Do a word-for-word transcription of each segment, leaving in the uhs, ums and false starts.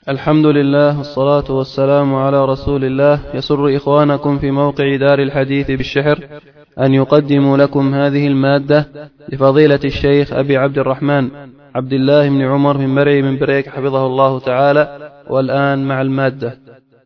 الحمد لله والصلاة والسلام على رسول الله. يسر إخوانكم في موقع دار الحديث بالشحر أن يقدموا لكم هذه المادة لفضيلة الشيخ أبي عبد الرحمن عبد الله بن عمر بن مرعي من بريك حفظه الله تعالى. والآن مع المادة.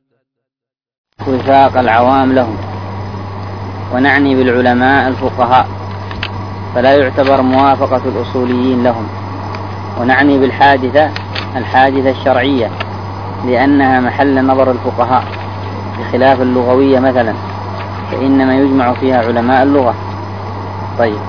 وفاق العوام لهم، ونعني بالعلماء الفقهاء، فلا يعتبر موافقة الأصوليين لهم. ونعني بالحادثة الحادثة الشرعية، لأنها محل نظر الفقهاء، بخلاف اللغوية مثلا فإنما يجمع فيها علماء اللغة. طيب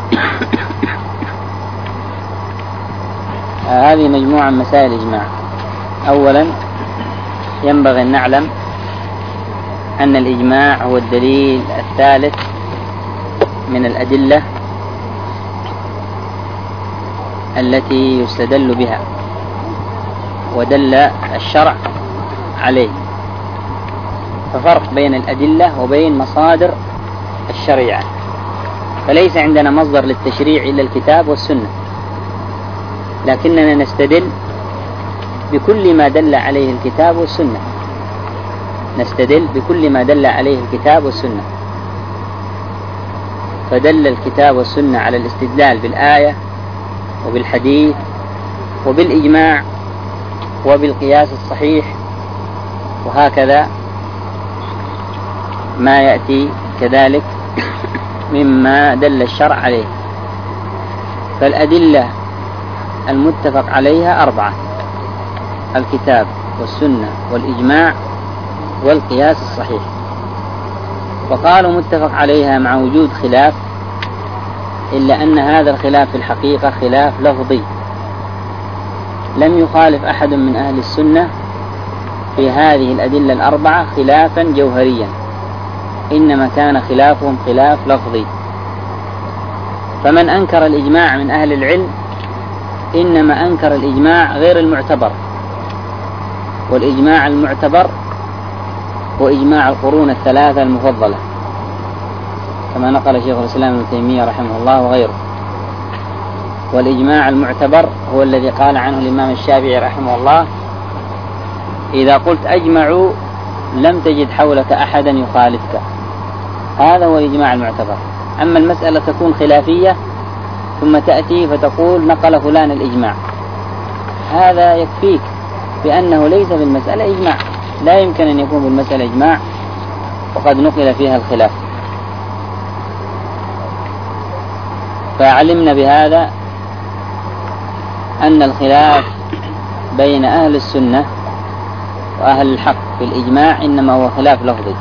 هذه مجموعة مسائل إجماع. أولا ينبغي أن نعلم أن الإجماع هو الدليل الثالث من الأدلة التي يستدل بها ودل الشرع عليه. ففرق بين الأدلة وبين مصادر الشريعة، فليس عندنا مصدر للتشريع إلا الكتاب والسنة، لكننا نستدل بكل ما دل عليه الكتاب والسنة نستدل بكل ما دل عليه الكتاب والسنة فدل الكتاب والسنة على الاستدلال بالآية وبالحديث وبالإجماع وبالقياس الصحيح، وهكذا ما يأتي كذلك مما دل الشرع عليه. فالأدلة المتفق عليها أربعة: الكتاب والسنة والإجماع والقياس الصحيح. وقالوا متفق عليها مع وجود خلاف، إلا أن هذا الخلاف في الحقيقة خلاف لفظي، لم يخالف أحد من أهل السنة في هذه الأدلة الأربعة خلافا جوهريا، إنما كان خلافهم خلاف لفظي. فمن أنكر الإجماع من أهل العلم إنما أنكر الإجماع غير المعتبر، والإجماع المعتبر هو إجماع القرون الثلاثة المفضلة، كما نقل شيخ الإسلام ابن تيمية رحمه الله وغيره. والإجماع المعتبر هو الذي قال عنه الإمام الشافعي رحمه الله: إذا قلت أجمعوا لم تجد حولك أحدا يخالفك. هذا هو الإجماع المعتبر. أما المسألة تكون خلافية ثم تأتي فتقول نقل فلان الإجماع، هذا يكفيك بأنه ليس في المسألة إجماع، لا يمكن أن يكون في المسألة إجماع وقد نقل فيها الخلاف. فعلمنا بهذا أن الخلاف بين أهل السنة وأهل الحق في الإجماع إنما هو خلاف لفظي،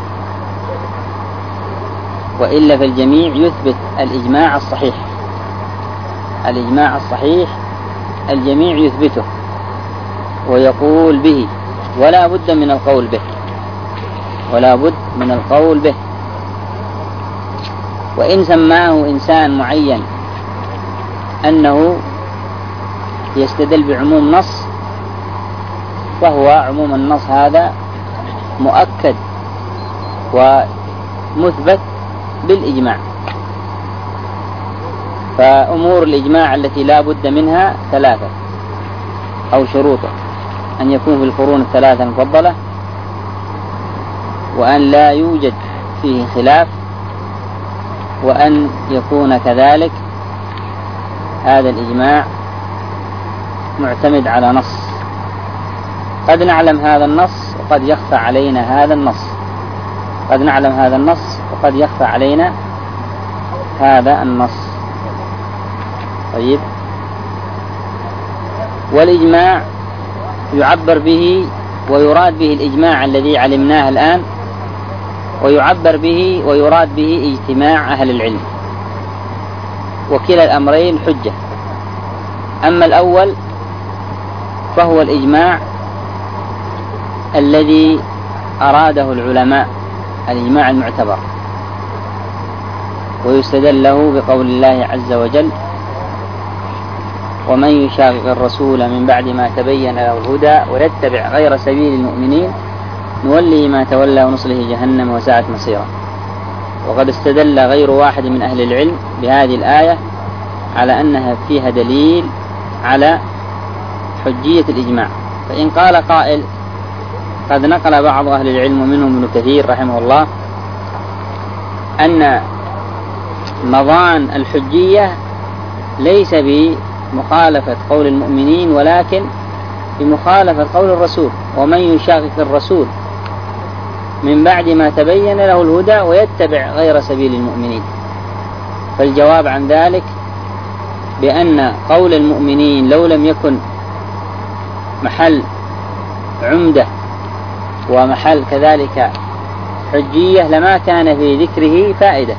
وإلا في الجميع يثبت الإجماع الصحيح. الإجماع الصحيح الجميع يثبته ويقول به، ولا بد من القول به ولا بد من القول به وإن سماه إنسان معين أنه يستدل بعموم نص، فهو عموم النص هذا مؤكد ومثبت بالإجماع. فأمور الإجماع التي لا بد منها ثلاثة أو شروطه: أن يكون في القرون الثلاثة المفضلة، وأن لا يوجد فيه خلاف، وأن يكون كذلك هذا الإجماع معتمد على نص. قد نعلم هذا النص وقد يخفى علينا هذا النص قد نعلم هذا النص وقد يخفى علينا هذا النص. طيب، والإجماع يعبر به ويراد به الإجماع الذي علمناه الآن، ويعبر به ويراد به اجتماع أهل العلم، وكلا الأمرين حجة. أما الأول فهو الإجماع الذي أراده العلماء، الإجماع المعتبر، ويستدل له بقول الله عز وجل: ومن يشاقق الرسول من بعد ما تبين له الهدى ويتبع غير سبيل المؤمنين نوله ما تولى ونصله جهنم وساءت مصيرا. وقد استدل غير واحد من أهل العلم بهذه الآية على أنها فيها دليل على حجية الإجماع. فإن قال قائل قد نقل بعض أهل العلم ومنهم ابن كثير رحمه الله أن مضان الحجية ليس بمخالفة قول المؤمنين ولكن بمخالفة قول الرسول، ومن يشاقق الرسول من بعد ما تبين له الهدى ويتبع غير سبيل المؤمنين. فالجواب عن ذلك بأن قول المؤمنين لو لم يكن محل عمدة ومحل كذلك حجية لما كان في ذكره فائدة،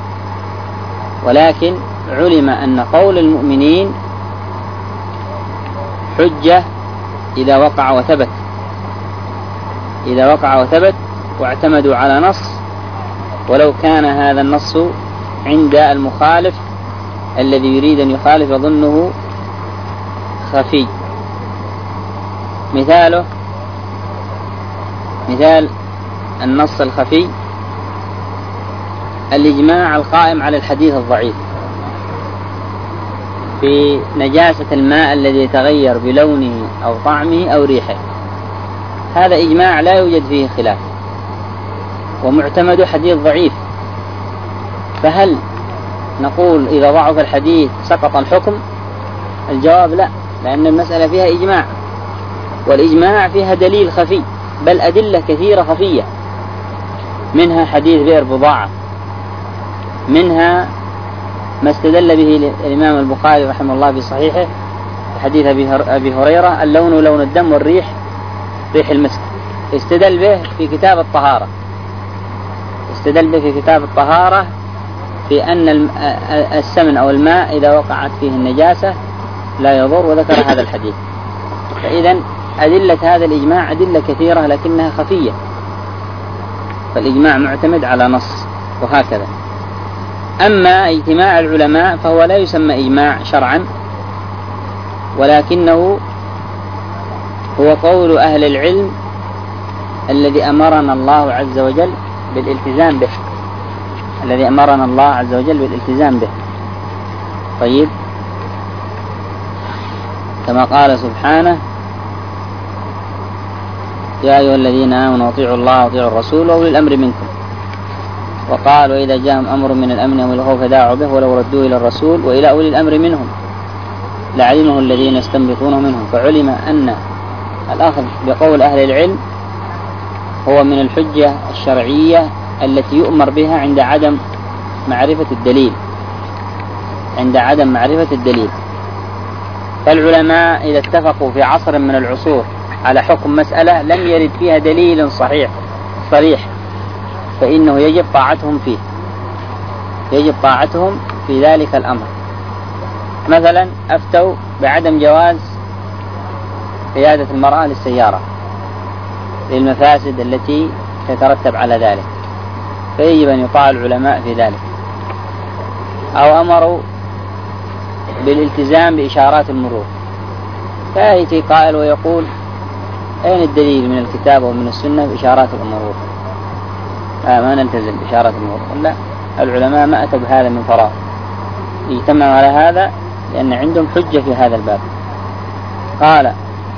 ولكن علم أن قول المؤمنين حجة إذا وقع وثبت، إذا وقع وثبت واعتمدوا على نص ولو كان هذا النص عند المخالف الذي يريد أن يخالف يظنه خفي. مثاله مثال النص الخفي الإجماع القائم على الحديث الضعيف في نجاسة الماء الذي يتغير بلونه أو طعمه أو ريحه، هذا إجماع لا يوجد فيه خلاف ومعتمد حديث ضعيف. فهل نقول إذا ضعف الحديث سقط الحكم؟ الجواب لا، لأن المسألة فيها إجماع، والإجماع فيها دليل خفي، بل أدلة كثيرة خفية، منها حديث بئر بضاعة، منها ما استدل به الإمام البخاري رحمه الله في صحيحه حديث أبي هريرة اللون لون الدم والريح ريح المسك، استدل به في كتاب الطهارة، استدل به في كتاب الطهارة في أن السمن أو الماء إذا وقعت فيه النجاسة لا يضر، وذكر هذا الحديث. فإذا أدلة هذا الإجماع أدلة كثيرة لكنها خفية، فالإجماع معتمد على نص وهكذا. أما اجتماع العلماء فهو لا يسمى إجماع شرعا، ولكنه هو قول أهل العلم الذي أمرنا الله عز وجل بالالتزام به، الذي أمرنا الله عز وجل بالالتزام به. طيب، كما قال سبحانه: يا أيها الذين آمنوا اطيعوا الله واطيعوا الرسول وأولي الأمر منكم. وقال: وإذا جاءهم أمر من الأمن أو الخوف داعوا به ولو ردوه إلى الرسول وإلى أولي الأمر منهم لعلمه الذين يستنبطونه منهم. فعلم أن الأخذ بقول أهل العلم هو من الحجة الشرعية التي يؤمر بها عند عدم معرفة الدليل، عند عدم معرفة الدليل. فالعلماء إذا اتفقوا في عصر من العصور على حكم مسألة لم يرد فيها دليل صحيح صريح فإنه يجب طاعتهم فيه، يجب طاعتهم في ذلك الأمر. مثلا أفتوا بعدم جواز قيادة المرأة للسيارة للمفاسد التي تترتب على ذلك، فيجب أن يطاع العلماء في ذلك. أو أمروا بالالتزام بإشارات المرور، فيأتي قائل ويقول: أين الدليل من الكتاب ومن السنة بإشارات المرور؟ آه ما نلتزم بإشارات المرور. لا، العلماء ما أتوا بهذا من فراغ، يجتمعوا على هذا لأن عندهم حجة في هذا الباب. قال: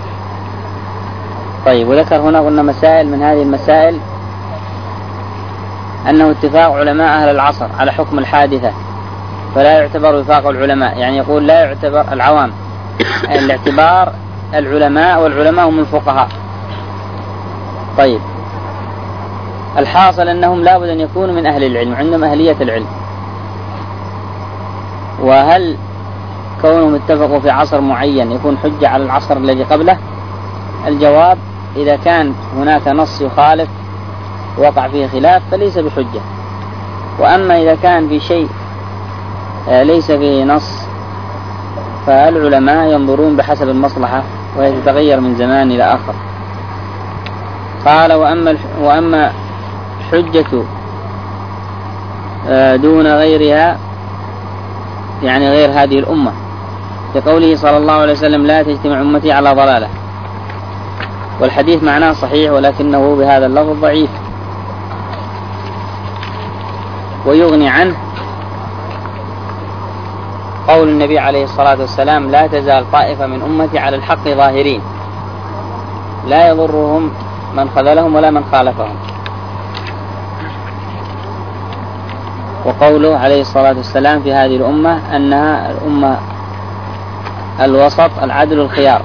طيب، وذكر هنا قلنا مسائل، من هذه المسائل أنه اتفاق علماء أهل العصر على حكم الحادثة فلا يعتبر وفاق العلماء، يعني يقول لا يعتبر العوام، الاعتبار العلماء، والعلماء هم الفقهاء. طيب، الحاصل أنهم لا بد أن يكونوا من أهل العلم، عندهم أهلية العلم. وهل كونهم اتفقوا في عصر معين يكون حجة على العصر الذي قبله؟ الجواب: إذا كان هناك نص يخالف وقع فيه خلاف فليس بحجة. وأما إذا كان في شيء ليس فيه نص فالعلماء ينظرون بحسب المصلحة وهي تتغير من زمان إلى آخر. قال: وأما وأما حجة دون غيرها، يعني غير هذه الأمة، لقوله صلى الله عليه وسلم: لا تجتمع أمتي على ضلالة. والحديث معناه صحيح ولكنه بهذا اللفظ ضعيف. ويغني عنه قول النبي عليه الصلاة والسلام: لا تزال طائفة من أمتي على الحق ظاهرين لا يضرهم من خذلهم ولا من خالفهم. وقوله عليه الصلاة والسلام في هذه الأمة أنها الأمة الوسط العدل الخيار.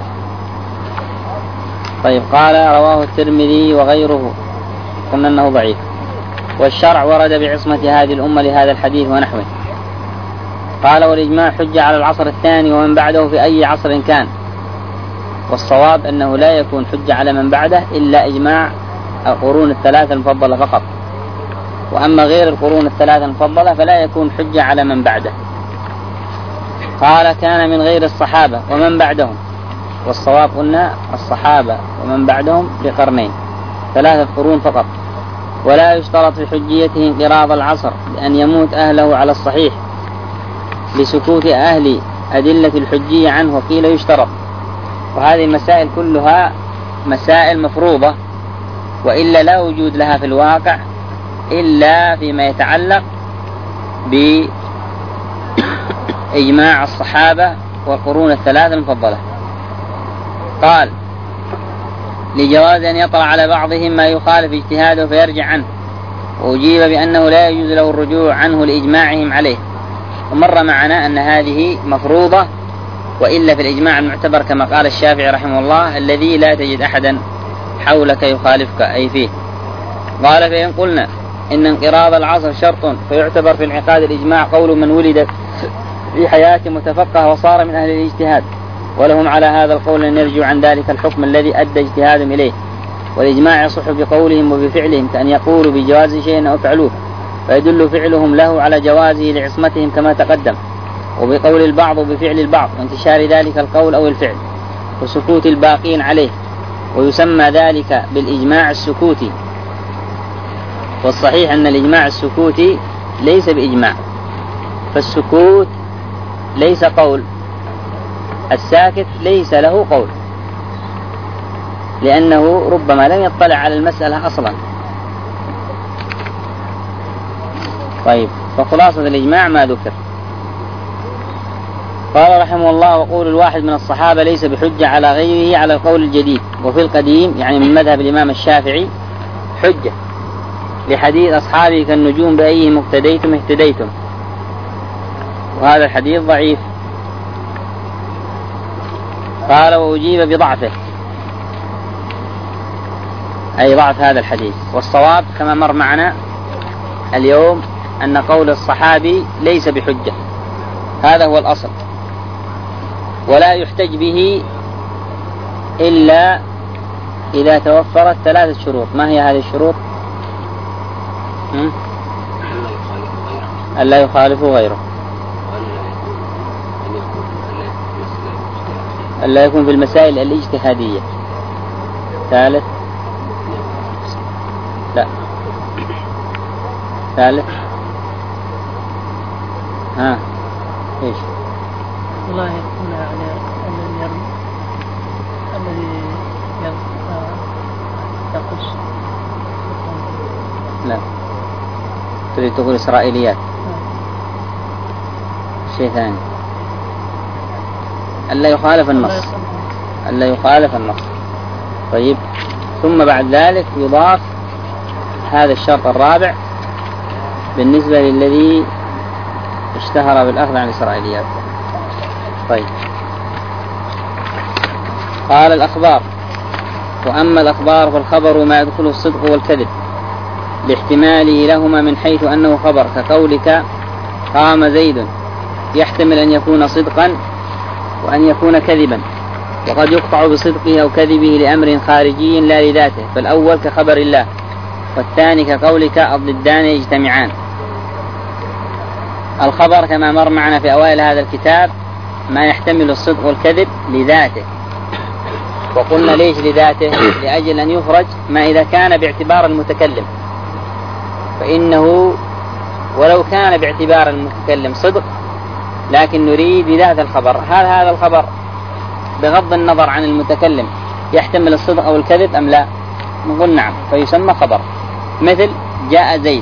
طيب، قال رواه الترمذي وغيره، قلنا أنه ضعيف. والشرع ورد بعصمة هذه الأمة لهذا الحديث ونحوه. قال والإجماع حجة على العصر الثاني ومن بعده في أي عصر كان، والصواب أنه لا يكون حجة على من بعده إلا إجماع القرون الثلاثة المفضلة فقط، وأما غير القرون الثلاثة المفضلة فلا يكون حجة على من بعده. قال كان من غير الصحابة ومن بعدهم، والصواب قلنا الصحابة ومن بعدهم بقرنين، ثلاثة قرون فقط. ولا يشترط في حجيته انقراض العصر بأن يموت أهله على الصحيح لسكوت أهل أدلة الحجية عنه، وقيل يشترط. وهذه المسائل كلها مسائل مفروضة، وإلا لا وجود لها في الواقع إلا فيما يتعلق بإجماع الصحابة والقرون الثلاثة المفضلة. قال لجواز أن يطلع على بعضهم ما يخالف اجتهاده فيرجع عنه، وأجيب بأنه لا يجوز له الرجوع عنه لإجماعهم عليه. ومر معنا أن هذه مفروضة، وإلا في الإجماع المعتبر كما قال الشافعي رحمه الله الذي لا تجد أحدا حولك يخالفك أي فيه. قال فإن قلنا إن انقراض العصر شرط فيعتبر في انعقاد الإجماع قول من ولد في حياة متفقه وصار من أهل الاجتهاد، ولهم على هذا القول أن يرجعوا عن ذلك الحكم الذي أدى اجتهادهم إليه. والإجماع يصح بقولهم وبفعلهم، كأن يقولوا بجواز شيء أو فعلوه فيدل فعلهم له على جوازه لعصمتهم كما تقدم، وبقول البعض وبفعل البعض وانتشار ذلك القول أو الفعل وسكوت الباقين عليه، ويسمى ذلك بالإجماع السكوتي. والصحيح أن الإجماع السكوتي ليس بإجماع، فالسكوت ليس قول، الساكت ليس له قول، لأنه ربما لم يطلع على المسألة أصلا. طيب، فخلاصة الإجماع ما ذكر. قال رحمه الله وقول الواحد من الصحابة ليس بحجة على غيره على القول الجديد، وفي القديم يعني من مذهب الإمام الشافعي حجة لحديث أصحابه كالنجوم بأيهم اقتديتم اهتديتم، وهذا الحديث ضعيف. قال وأجيب بضعفه، أي ضعف هذا الحديث. والصواب كما مر معنا اليوم أن قول الصحابي ليس بحجة، هذا هو الأصل، ولا يحتج به إلا إذا توفرت ثلاثة شروط. ما هي هذه الشروط؟ ألا يخالفوا غيره، ألا يكون في المسائل الاجتهادية. ثالث لا ثالث ها إيش؟ والله يكون على الذي يرمي الذي يقص. لا، تريد تقول إسرائيليات. شيء ثاني، ألا يخالف النص، ألا يخالف النص. طيب، ثم بعد ذلك يضاف هذا الشرط الرابع بالنسبة للذي اشتهر بالأخذ عن الإسرائيليات. طيب، قال الأخبار. وأما الأخبار فالخبر ما يدخل الصدق والكذب لاحتماله لهما من حيث أنه خبر، كقولك قام زيد، يحتمل أن يكون صدقا وأن يكون كذبا، وقد يقطع بصدقه أو كذبه لأمر خارجي لا لذاته، فالأول كخبر الله، والثاني كقولك الضدان يجتمعان. الخبر كما مر معنا في أوائل هذا الكتاب ما يحتمل الصدق والكذب لذاته، وقلنا ليش لذاته؟ لأجل أن يخرج ما إذا كان باعتبار المتكلم، فإنه ولو كان باعتبار المتكلم صدق لكن نريد بذات الخبر، هل هذا الخبر بغض النظر عن المتكلم يحتمل الصدق أو الكذب أم لا؟ نقول نعم، فيسمى خبر. مثل جاء زيد،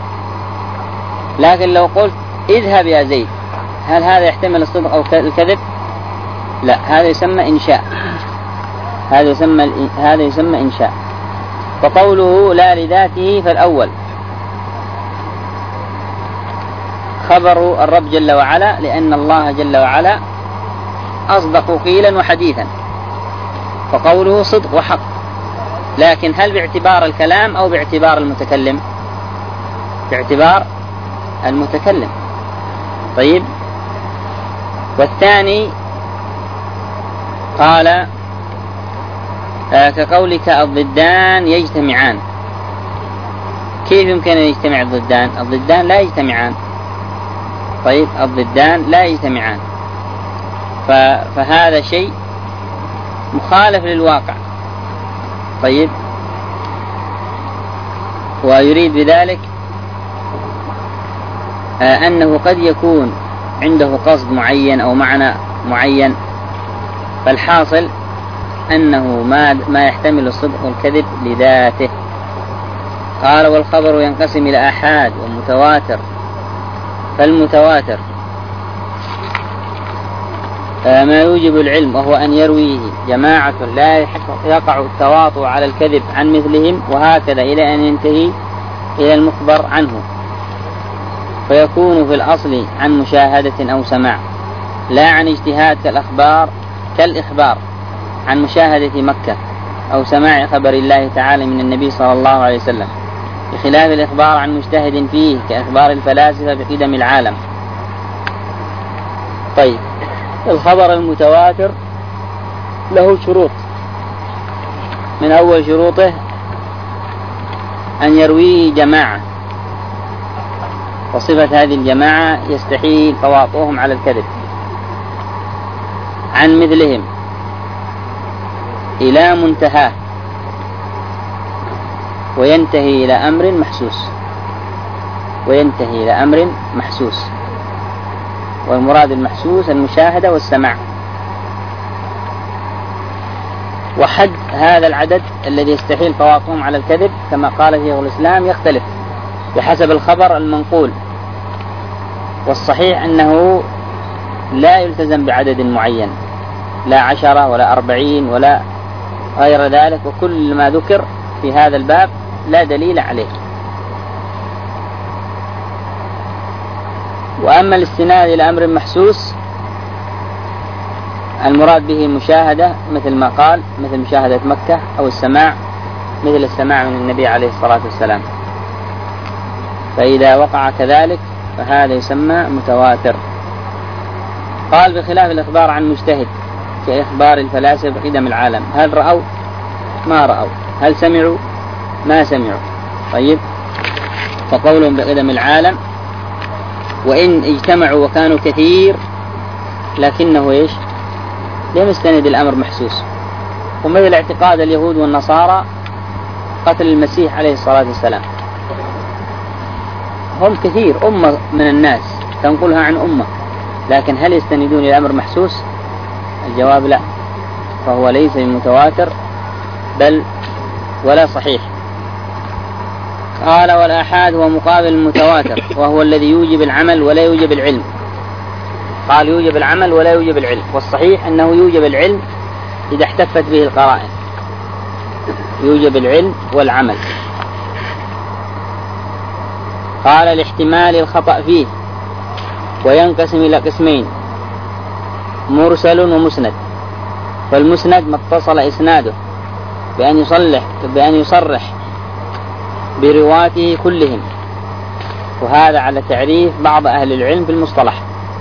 لكن لو قلت اذهب يا زيد، هل هذا يحتمل الصدق أو الكذب؟ لا، هذا يسمى إنشاء، هذا يسمى هذا يسمى إنشاء. فقوله لا لذاته فالأول خبر الرب جل وعلا، لأن الله جل وعلا أصدق قيلا وحديثا، فقوله صدق وحق. لكن هل باعتبار الكلام أو باعتبار المتكلم؟ باعتبار المتكلم. طيب، والثاني قال آه كقولك الضدان يجتمعان. كيف يمكن أن يجتمع الضدان؟ الضدان لا يجتمعان. طيب، الضدان لا يجتمعان، فهذا شيء مخالف للواقع. طيب، ويريد بذلك آه أنه قد يكون عنده قصد معين أو معنى معين، فالحاصل أنه ما, ما يحتمل الصدق والكذب لذاته. قال والخبر ينقسم إلى آحاد ومتواتر. فالمتواتر آه ما يوجب العلم، وهو أن يرويه جماعة لا يقع التواطؤ على الكذب عن مثلهم، وهكذا إلى أن ينتهي إلى المخبر عنه، فيكون في الأصل عن مشاهدة أو سماع لا عن اجتهاد، كالأخبار كالإخبار عن مشاهدة مكة أو سماع خبر الله تعالى من النبي صلى الله عليه وسلم، بخلاف الإخبار عن مجتهد فيه كإخبار الفلاسفة بقدم العالم. طيب، الخبر المتواتر له شروط. من أول شروطه أن يرويه جماعة، وصفة هذه الجماعة يستحيل تواطؤهم على الكذب، عن مثلهم إلى منتهاه، وينتهي إلى أمر محسوس وينتهي إلى أمر محسوس والمراد المحسوس المشاهدة والسماع. وحد هذا العدد الذي يستحيل تواطؤهم على الكذب كما قال شيخ الإسلام يختلف بحسب الخبر المنقول، والصحيح أنه لا يلتزم بعدد معين، لا عشرة ولا أربعين ولا غير ذلك، وكل ما ذكر في هذا الباب لا دليل عليه. وأما الاستناد إلى أمر محسوس المراد به مشاهدة، مثل ما قال مثل مشاهدة مكة، أو السماع مثل السماع من النبي عليه الصلاة والسلام، فإذا وقع كذلك فهذا يسمى متواتر. قال بخلاف الإخبار عن مجتهد كإخبار الفلاسفة بقدم العالم، هل رأوا؟ ما رأوا. هل سمعوا؟ ما سمعوا. طيب، فقولهم بقدم العالم وإن اجتمعوا وكانوا كثير لكنه إيش؟ لم يستند الأمر محسوس. ومثل اعتقاد اليهود والنصارى قتل المسيح عليه الصلاة والسلام، هم كثير، أمة من الناس تنقلها عن أمة، لكن هل يستندون إلى أمر محسوس؟ الجواب لا، فهو ليس بمتواتر بل ولا صحيح. قال والآحاد هو مقابل المتواتر، وهو الذي يوجب العمل ولا يوجب العلم. قال يوجب العمل ولا يوجب العلم، والصحيح أنه يوجب العلم إذا احتفت به القرائن، يوجب العلم والعمل. قال لاحتمال الخطأ فيه، وينقسم إلى قسمين: مرسل ومسند. فالمسند ما اتصل إسناده بأن يصلح بأن يصرح برواته كلهم، وهذا على تعريف بعض أهل العلم في المصطلح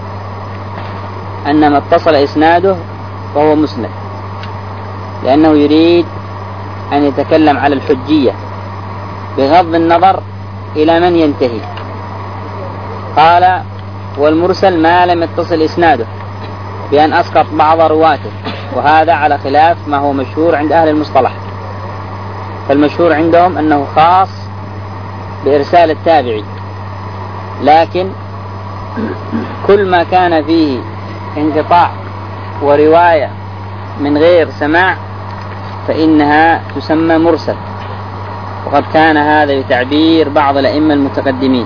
أن ما اتصل إسناده فهو مسند، لأنه يريد أن يتكلم على الحجية بغض النظر إلى من ينتهي. قال والمرسل ما لم يتصل إسناده بأن أسقط بعض رواته، وهذا على خلاف ما هو مشهور عند أهل المصطلح. فالمشهور عندهم أنه خاص بإرسال التابعي، لكن كل ما كان فيه انقطاع ورواية من غير سماع فإنها تسمى مرسل. وقد كان هذا بتعبير بعض الأئمة المتقدمين،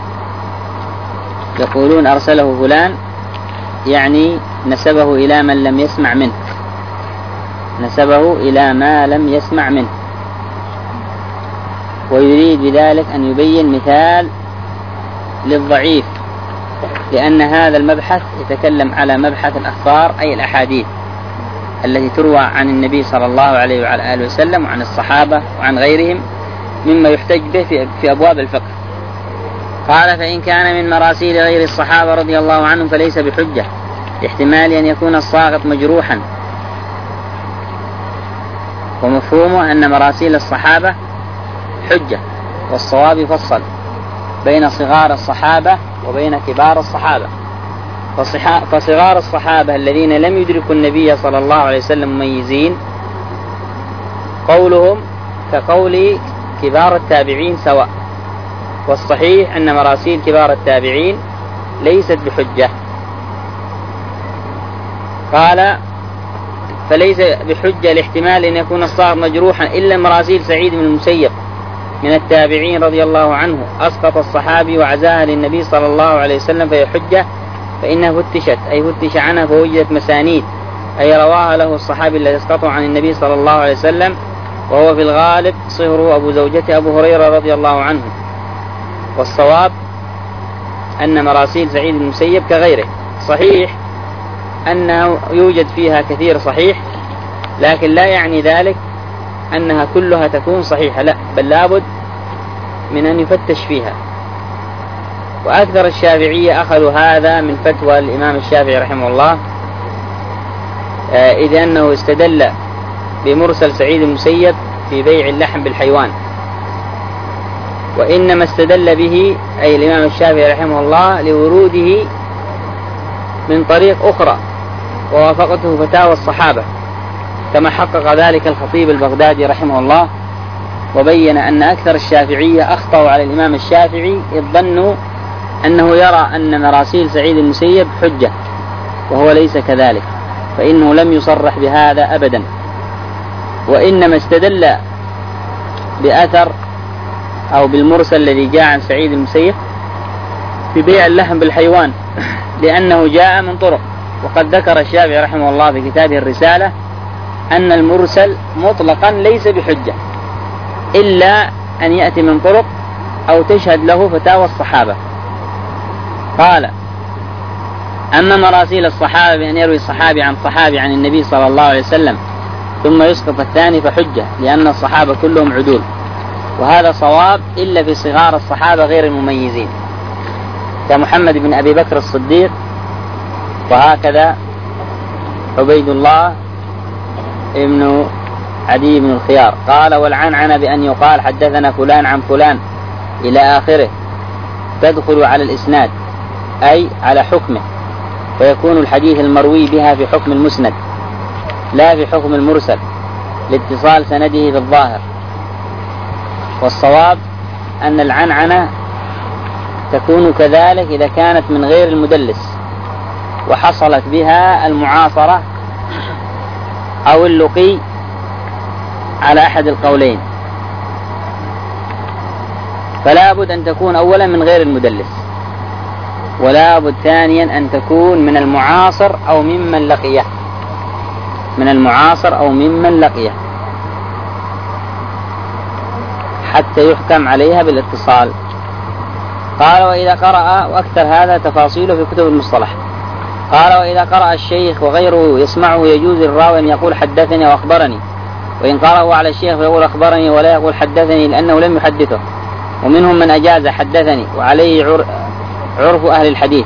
يقولون أرسله فلان، يعني نسبه إلى من لم يسمع منه، نسبه إلى ما لم يسمع منه. ويريد بذلك أن يبين مثال للضعيف، لأن هذا المبحث يتكلم على مبحث الأخبار أي الأحاديث التي تروى عن النبي صلى الله عليه وعلى آله وسلم وعن الصحابة وعن غيرهم مما يحتج به في أبواب الفقه. قال: فإن كان من مراسيل غير الصحابة رضي الله عنهم فليس بحجة، لاحتمال أن يكون الساقط مجروحا، ومفهومه أن مراسيل الصحابة حجة، والصواب يفصل بين صغار الصحابة وبين كبار الصحابة. فصغار الصحابة الذين لم يدركوا النبي صلى الله عليه وسلم مميزين، قولهم كقول كبار التابعين سواء، والصحيح أن مراسيل كبار التابعين ليست بحجة. قال: فليس بحجة لاحتمال أن يكون الصاغ مجروحا إلا مراسيل سعيد بن المسيب من التابعين رضي الله عنه أسقط الصحابي وعزاها للنبي صلى الله عليه وسلم فهي حجة، فإنها فتشت أي فتش عنها فوجدت مسانيد أي رواها له الصحابي الذي اسقطه عن النبي صلى الله عليه وسلم، وهو في الغالب صهره أبو زوجته أبو هريرة رضي الله عنه. والصواب أن مراسيل سعيد بن المسيب كغيره صحيح أنه يوجد فيها كثير صحيح، لكن لا يعني ذلك أنها كلها تكون صحيحة، لا، بل لابد من أن يفتش فيها. وأكثر الشافعية أخذوا هذا من فتوى الإمام الشافعي رحمه الله، إذ أنه استدل بمرسل سعيد المسيب في بيع اللحم بالحيوان، وإنما استدل به أي الإمام الشافعي رحمه الله لوروده من طريق أخرى ووافقته فتاوى الصحابة، كما حقق ذلك الخطيب البغدادي رحمه الله، وبين أن أكثر الشافعية أخطأوا على الإمام الشافعي إذ ظنوا أنه يرى أن مراسيل سعيد المسيب حجة، وهو ليس كذلك، فإنه لم يصرح بهذا أبدا، وإنما استدل بأثر أو بالمرسل الذي جاء عن سعيد المسيب في بيع اللحم بالحيوان، لأنه جاء من طرق. وقد ذكر الشافعي رحمه الله في كتابه الرسالة أن المرسل مطلقا ليس بحجة إلا أن يأتي من طرق أو تشهد له فتاوى الصحابة. قال: أما مراسيل الصحابة بأن يروي الصحابي عن صحابي عن النبي صلى الله عليه وسلم ثم يسقط الثاني فحجة، لأن الصحابة كلهم عدول، وهذا صواب إلا في صغار الصحابة غير المميزين كمحمد بن أبي بكر الصديق، وهكذا عبيد الله ابن عدي بن الخيار. قال: والعنعنة بأن يقال حدثنا فلان عن فلان إلى آخره تدخل على الإسناد أي على حكمه، فيكون الحديث المروي بها في حكم المسند لا في حكم المرسل لاتصال سنده بالظاهر. والصواب أن العنعنة تكون كذلك إذا كانت من غير المدلس وحصلت بها المعاصرة أو اللقي على أحد القولين، فلا بد أن تكون أولا من غير المدلس، ولا بد ثانيا أن تكون من المعاصر أو ممن لقيه من المعاصر أو ممن لقيه حتى يحكم عليها بالاتصال. قال: وإذا قرأ، وأكثر هذا تفاصيله في كتب المصطلح. قال: وإذا قرأ الشيخ وغيره يسمعه يجوز للراوي أن يقول حدثني وأخبرني، وإن قرأه على الشيخ فيقول أخبرني ولا يقول حدثني لأنه لم يحدثه. ومنهم من أجاز حدثني، وعليه عرف أهل الحديث،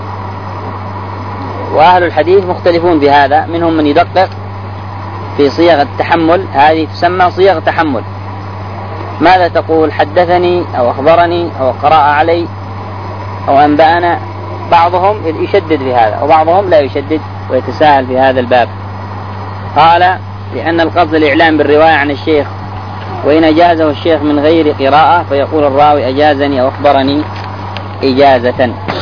وأهل الحديث مختلفون بهذا، منهم من يدقق في صيغ التحمل، هذه تسمى صيغ تحمل، ماذا تقول حدثني أو أخبرني أو قرأ علي أو أنبأنا. بعضهم يشدد في هذا وبعضهم لا يشدد ويتساهل في هذا الباب. قال: لأن القصد الإعلام بالرواية عن الشيخ، وإن أجازه الشيخ من غير قراءة فيقول الراوي أجازني أو أخبرني إجازة.